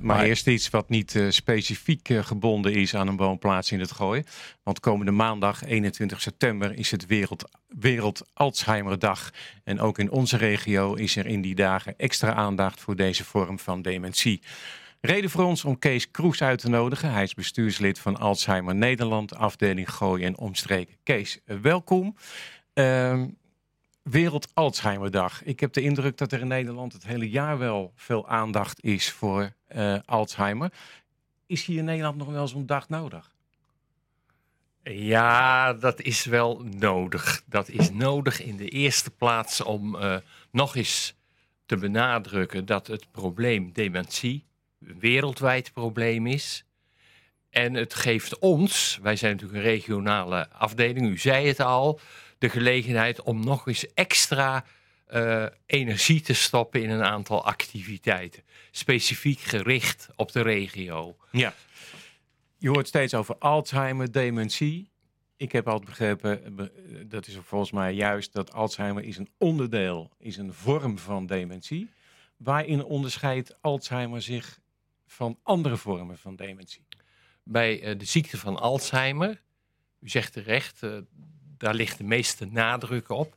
Maar eerst iets wat niet specifiek gebonden is aan een woonplaats in het Gooi. Want komende maandag, 21 september, is het Wereld Alzheimerdag. En ook in onze regio is er in die dagen extra aandacht voor deze vorm van dementie. Reden voor ons om Kees Kroes uit te nodigen. Hij is bestuurslid van Alzheimer Nederland, afdeling Gooi en omstreken. Kees, welkom. Wereld Alzheimerdag. Ik heb de indruk dat er in Nederland het hele jaar wel veel aandacht is voor Alzheimer. Is hier in Nederland nog wel zo'n dag nodig? Ja, dat is wel nodig. Dat is nodig in de eerste plaats om nog eens te benadrukken dat het probleem dementie een wereldwijd probleem is. En het geeft ons, wij zijn natuurlijk een regionale afdeling, u zei het al, de gelegenheid om nog eens extra energie te stoppen in een aantal activiteiten. Specifiek gericht op de regio. Ja. Je hoort steeds over Alzheimer, dementie. Ik heb altijd begrepen, dat is volgens mij juist, dat Alzheimer is een onderdeel, is een vorm van dementie. Waarin onderscheidt Alzheimer zich van andere vormen van dementie? Bij de ziekte van Alzheimer, u zegt terecht, daar ligt de meeste nadruk op.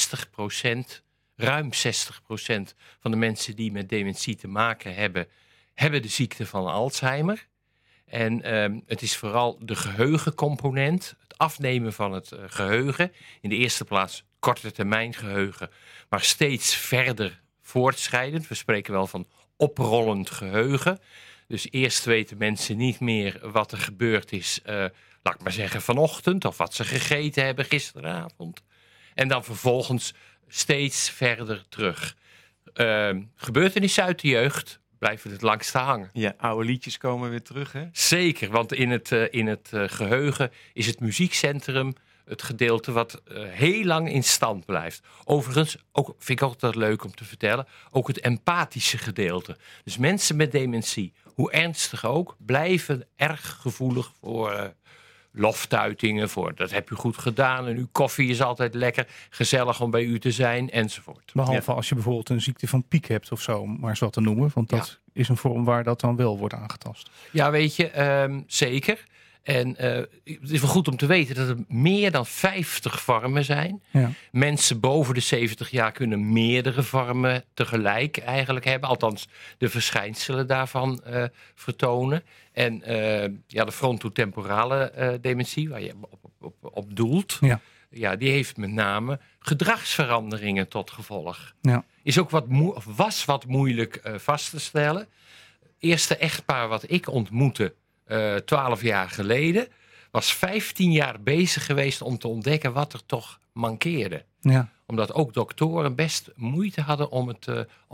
60%, ruim 60% van de mensen die met dementie te maken hebben, hebben de ziekte van Alzheimer. En het is vooral de geheugencomponent, het afnemen van het geheugen. In de eerste plaats korte termijn geheugen, maar steeds verder voortschrijdend. We spreken wel van oprollend geheugen. Dus eerst weten mensen niet meer wat er gebeurd is, laat ik maar zeggen vanochtend, of wat ze gegeten hebben gisteravond. En dan vervolgens steeds verder terug. Gebeurtenissen uit de jeugd blijven het langste hangen. Ja, oude liedjes komen weer terug, hè? Zeker, want in het geheugen is het muziekcentrum het gedeelte wat heel lang in stand blijft. Overigens, ook, vind ik altijd leuk om te vertellen, ook het empathische gedeelte. Dus mensen met dementie, hoe ernstig ook, blijven erg gevoelig voor loftuitingen, voor dat heb u goed gedaan en uw koffie is altijd lekker, gezellig om bij u te zijn, enzovoort. Behalve als je bijvoorbeeld een ziekte van Piek hebt of zo, maar eens wat te noemen. Want dat is een vorm waar dat dan wel wordt aangetast. Ja, weet je, zeker. En het is wel goed om te weten dat er meer dan 50 vormen zijn. Ja. Mensen boven de 70 jaar kunnen meerdere vormen tegelijk eigenlijk hebben. Althans, de verschijnselen daarvan vertonen. En de frontotemporale dementie, waar je op doelt, ja, die heeft met name gedragsveranderingen tot gevolg. Ja. Is ook was wat moeilijk vast te stellen. Eerste echtpaar wat ik ontmoette 12 jaar geleden, was 15 jaar bezig geweest om te ontdekken wat er toch mankeerde. Ja. Omdat ook doktoren best moeite hadden om het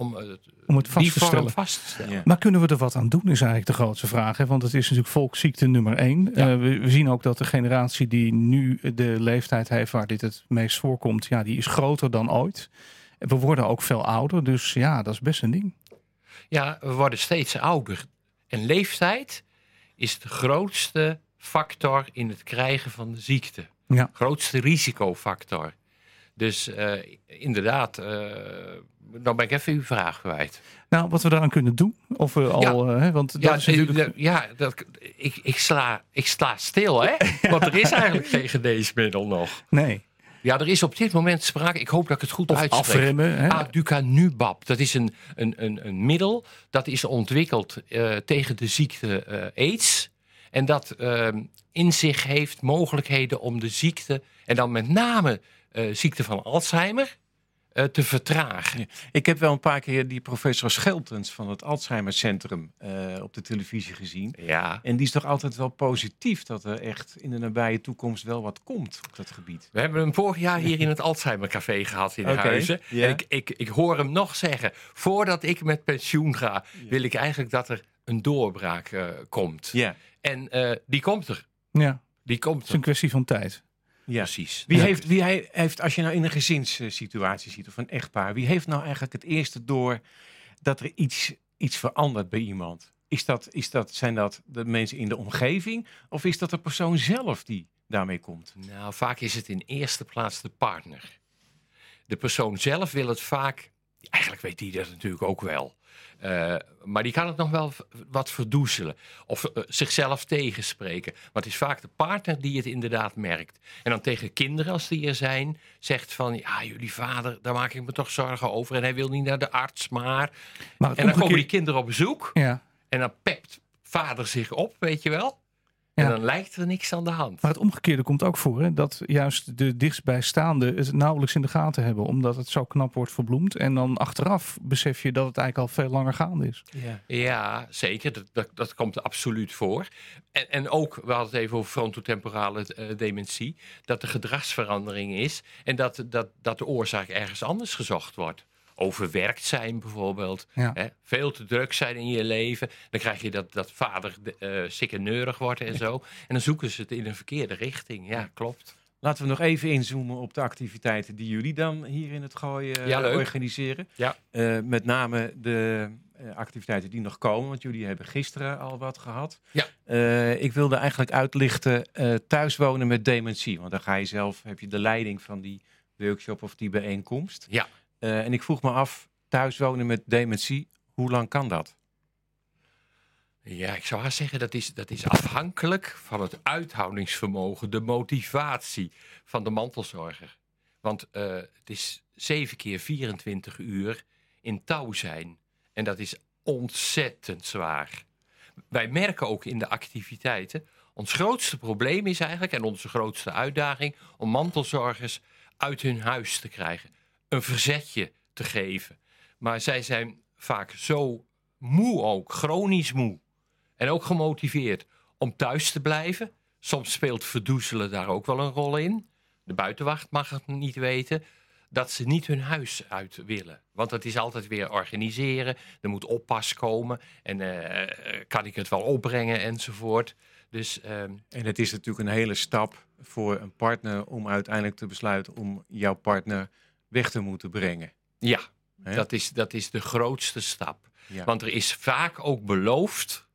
vast te stellen. Ja. Maar kunnen we er wat aan doen, is eigenlijk de grootste vraag. Hè? Want het is natuurlijk volksziekte nummer 1. Ja. We zien ook dat de generatie die nu de leeftijd heeft waar dit het meest voorkomt, ja, die is groter dan ooit. We worden ook veel ouder, dus ja, dat is best een ding. Ja, we worden steeds ouder. En leeftijd is de grootste factor in het krijgen van de ziekte. Ja. Grootste risicofactor. Dus inderdaad, dan ben ik even uw vraag kwijt. Nou, wat we daaraan kunnen doen? Of we al, want dat is natuurlijk... Ik sla stil, hè? Want er is eigenlijk geen geneesmiddel nog. Nee. Ja, er is op dit moment sprake, ik hoop dat ik het goed uitspreek. Afremmen, hè? Aducanumab, dat is een middel dat is ontwikkeld tegen de ziekte AIDS. En dat in zich heeft mogelijkheden om de ziekte, en dan met name ziekte van Alzheimer, te vertragen. Ja. Ik heb wel een paar keer die professor Scheltens van het Alzheimer Centrum op de televisie gezien. Ja. En die is toch altijd wel positief dat er echt in de nabije toekomst wel wat komt op dat gebied. We hebben hem vorig jaar hier in het Alzheimer Café gehad in Huizen. Ja. En ik hoor hem nog zeggen, voordat ik met pensioen ga, wil ik eigenlijk dat er een doorbraak komt. Ja. En die komt er. Ja. Die komt er. Het is een kwestie van tijd. Ja, precies. Wie heeft, als je nou in een gezinssituatie ziet of een echtpaar, wie heeft nou eigenlijk het eerste door dat er iets verandert bij iemand? Zijn dat de mensen in de omgeving of is dat de persoon zelf die daarmee komt? Nou, vaak is het in eerste plaats de partner. De persoon zelf wil het vaak, eigenlijk weet die dat natuurlijk ook wel. Maar die kan het nog wel wat verdoezelen. Of zichzelf tegenspreken. Maar het is vaak de partner die het inderdaad merkt. En dan tegen kinderen, als die er zijn, zegt van... ja, jullie vader, daar maak ik me toch zorgen over. En hij wil niet naar de arts, maar en dan komen die kinderen op bezoek. Ja. En dan pept vader zich op, weet je wel. En dan lijkt er niks aan de hand. Maar het omgekeerde komt ook voor. Hè? Dat juist de dichtstbijstaanden het nauwelijks in de gaten hebben. Omdat het zo knap wordt verbloemd. En dan achteraf besef je dat het eigenlijk al veel langer gaande is. Ja, zeker. Dat komt absoluut voor. En ook, we hadden het even over frontotemporale dementie. Dat er gedragsverandering is. En dat de oorzaak ergens anders gezocht wordt. Overwerkt zijn bijvoorbeeld. Ja. Hè? Veel te druk zijn in je leven. Dan krijg je dat vader ziek en neurig wordt en zo. En dan zoeken ze het in een verkeerde richting. Ja, klopt. Laten we nog even inzoomen op de activiteiten die jullie dan hier in het Gooi organiseren. Ja. Met name de activiteiten die nog komen. Want jullie hebben gisteren al wat gehad. Ja. Ik wilde eigenlijk uitlichten thuiswonen met dementie. Want dan ga je zelf, heb je de leiding van die workshop of die bijeenkomst. Ja. En ik vroeg me af, thuiswonen met dementie, hoe lang kan dat? Ja, ik zou haar zeggen, dat is afhankelijk van het uithoudingsvermogen, de motivatie van de mantelzorger. Want het is 7 keer 24 uur in touw zijn. En dat is ontzettend zwaar. Wij merken ook in de activiteiten, ons grootste probleem is eigenlijk, en onze grootste uitdaging, om mantelzorgers uit hun huis te krijgen. Een verzetje te geven. Maar zij zijn vaak zo moe ook, chronisch moe. En ook gemotiveerd om thuis te blijven. Soms speelt verdoezelen daar ook wel een rol in. De buitenwacht mag het niet weten. Dat ze niet hun huis uit willen. Want het is altijd weer organiseren. Er moet oppas komen. En kan ik het wel opbrengen enzovoort. Dus, En het is natuurlijk een hele stap voor een partner om uiteindelijk te besluiten om jouw partner weg te moeten brengen. Ja, Hè? dat is de grootste stap. Ja. Want er is vaak ook beloofd,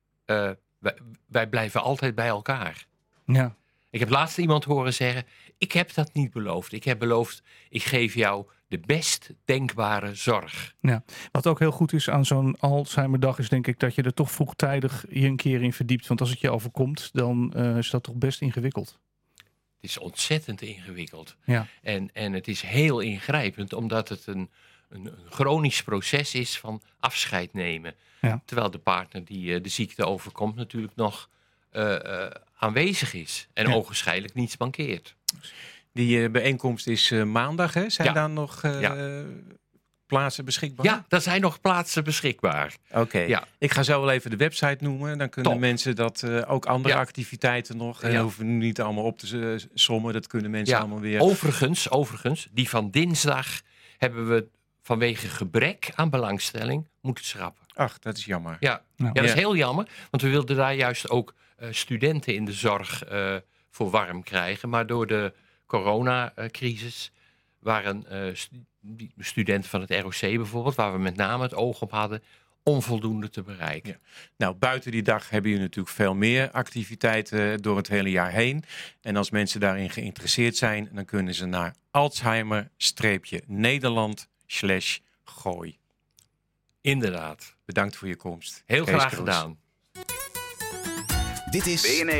wij blijven altijd bij elkaar. Ja. Ik heb laatst iemand horen zeggen, ik heb dat niet beloofd. Ik heb beloofd, ik geef jou de best denkbare zorg. Ja. Wat ook heel goed is aan zo'n Alzheimerdag is denk ik dat je er toch vroegtijdig je een keer in verdiept. Want als het je overkomt, dan is dat toch best ingewikkeld. Het is ontzettend ingewikkeld. Ja. En het is heel ingrijpend, omdat het een chronisch proces is van afscheid nemen. Ja. Terwijl de partner die de ziekte overkomt natuurlijk nog aanwezig is. En ogenschijnlijk niets mankeert. Die bijeenkomst is maandag, hè? Zijn Ja. daar nog plaatsen beschikbaar? Ja, er zijn nog plaatsen beschikbaar. Oké. Ja. Ik ga zo wel even de website noemen. Dan kunnen Top. mensen dat ook andere activiteiten nog. En Ja. hoeven we niet allemaal op te sommen. Dat kunnen mensen allemaal weer. Overigens, die van dinsdag hebben we vanwege gebrek aan belangstelling moeten schrappen. Ach, dat is jammer. Ja, Nou. dat is Ja. heel jammer. Want we wilden daar juist ook studenten in de zorg voor warm krijgen. Maar door de coronacrisis waren studenten van het ROC bijvoorbeeld, waar we met name het oog op hadden, onvoldoende te bereiken. Ja. Nou, buiten die dag hebben jullie natuurlijk veel meer activiteiten door het hele jaar heen. En als mensen daarin geïnteresseerd zijn, dan kunnen ze naar Alzheimer-Nederland/Gooi. Inderdaad. Bedankt voor je komst. Heel Kees graag Kroes. gedaan. Dit is BNR